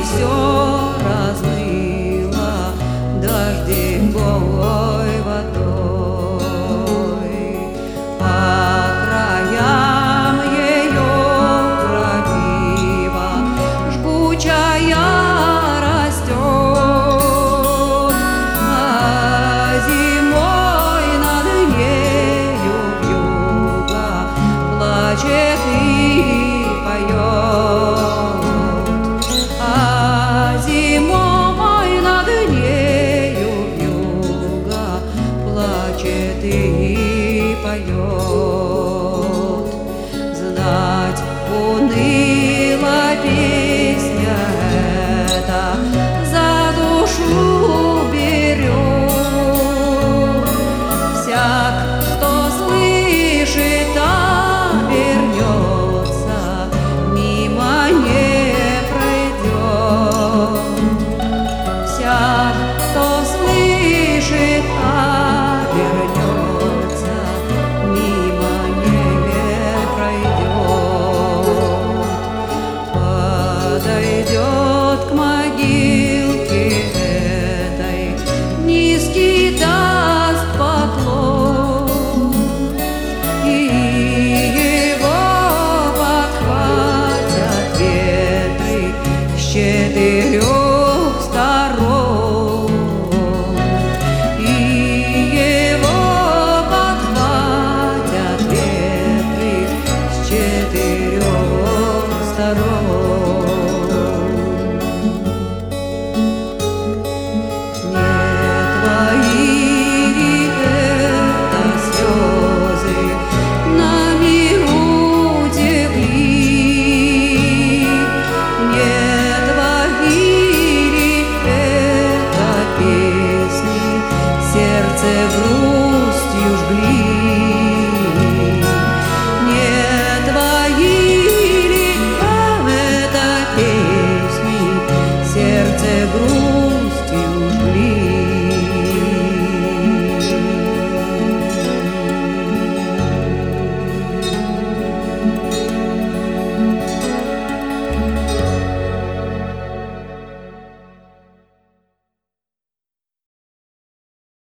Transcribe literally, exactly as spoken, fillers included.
все размыло дождевой водой. По краям ее крапива жгучая растет, а зимой над нею вьюга плачет и поет. А зимой над нею вьюга плачет и поет. Знать уныла песня эта за душу берет. Всяк, кто слышит, обернется, мимо не пройдет. Всяк, кто слышит, обернется, мимо не пройдет. Подойдет к могилке этой, низкий даст поклон, и его подхватят ветры с четырех сторон. И его подхватят ветры с четырех сторон.